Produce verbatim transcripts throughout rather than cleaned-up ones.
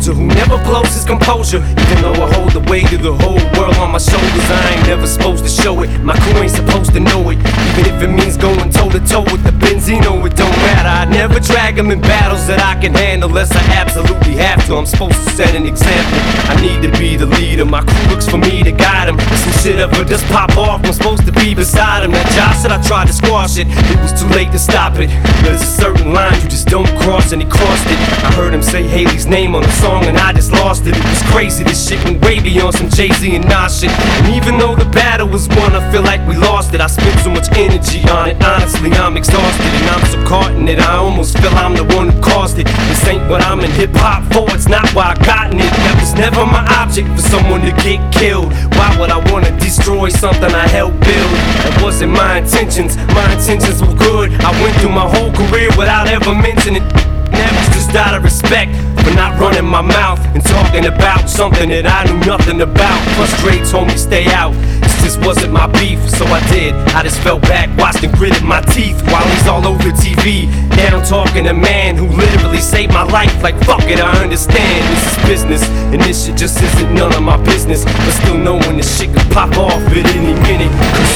soldier who never blows his composure. Even though I hold the weight of the whole world on my shoulders, I ain't never supposed to show it. My crew ain't supposed to know it. Even if it means going toe to toe with the Benzino, it don't matter. I never drag them in battles that I can handle unless I absolutely have to. I'm supposed to set an example. I need to be the leader. My crew looks for me to guide them. If some shit ever just pop off, I'm supposed to be beside him. That Josh said I tried to squash it, it was too late to stop it. There's a certain line you just don't cross, and he crossed it. I heard him say Haley's name on the song and I just lost it. It was crazy, this shit went way beyond some Jay-Z and Nas shit. And even though the battle was won, I feel like we lost it. I spent so much energy on it, honestly I'm exhausted. And I'm so caught in it, I almost feel I'm the one who caused it. This ain't what I'm in hip-hop for, it's not why I gotten it. That was never my object, for someone to get killed. Why would I wanna destroy something I helped build? That wasn't my intentions, my intentions were good. I went through my whole career without ever mentioning it. That was just out of respect for not running my mouth and talking about something that I knew nothing about. Plus Dre told me stay out, this just wasn't my beef, so I did. I just fell back, watched and gritted my teeth while he's all over T V. Now I'm talking to a man who literally saved my life. Like fuck it, I understand this is business, and this shit just isn't none of my business. But still knowing this shit could pop off at any minute.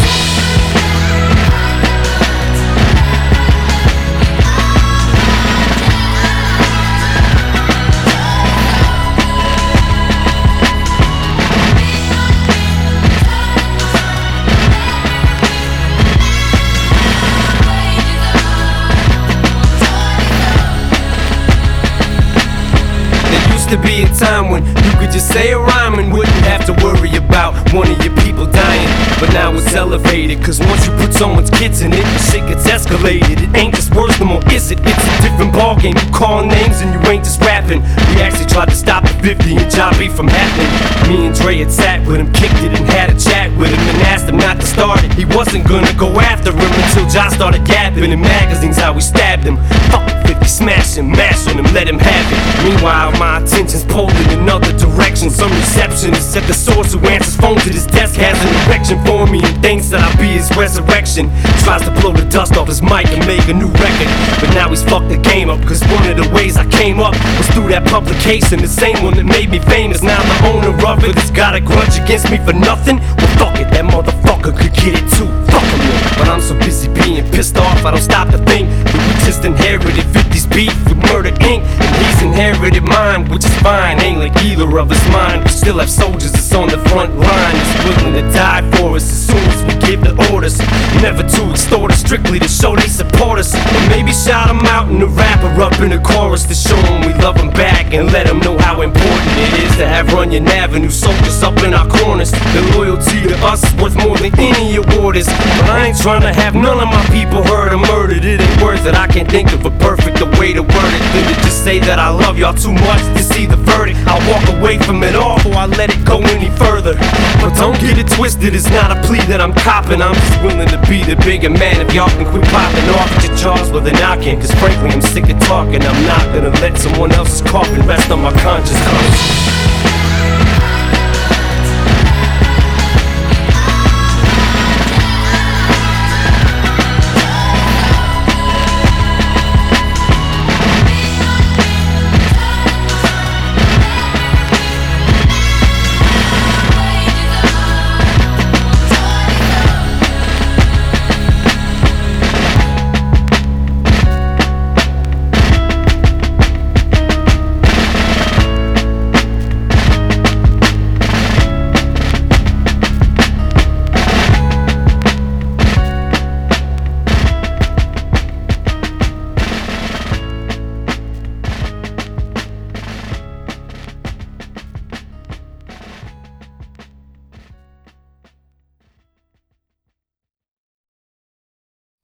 To be a time when you could just say a rhyme and wouldn't have to worry about one of your people dying. But now it's elevated, cause once you put someone's kids in it, the shit gets escalated. It ain't just words no more, is it? It's a different ballgame. You call names and you ain't just rapping. We actually tried to stop the fifty and Jobby from happening. Me and Dre had sat with him, kicked it and had a chat with him and asked him not to start it. He wasn't gonna go after him until Josh started gapping in magazines how we stabbed him. Fuck fifty, smash him, mash on him, let him have it. Meanwhile my attention's pulled in another direction. Some receptionist at the source who answers phones at his desk has an erection for me and thinks that I'll be his resurrection. Tries to blow the dust off his mic and make a new record, but now he's fucked the game up, cause one of the ways I came up was through that publication. The same one that made me famous, now the owner of it has got a grudge against me for nothing. Well fuck it, that motherfucker could get it too. Fuck him, but I'm so busy being pissed off I don't stop to think that we just inherited fifty's beef with Murder Incorporated, and he's inherited mine, which is fine. Ain't like either of us mine. We still have soldiers that's on the front line, that's willing to die for us as soon as we give the orders. Never to extort us, strictly to show they support us. Or maybe shout them out in the rapper up in the chorus to show them we love them back and let them know how important it is to have Runyon Avenue soldiers up in our corners. Their loyalty to us is worth more than any award is. But I ain't trying to have none of my people hurt or murdered. It ain't worth it, I can't think of a perfect way to word it than to just say that I love y'all too much to see the verdict. I'll walk away from it all before I let it go any further. But don't get it twisted, it's not a plea that I'm copping. I'm just willing to be the bigger man if y'all can quit popping off at your jaws, well then I can. Cause frankly I'm sick of talking, I'm not gonna let someone else's coffin rest on my conscience.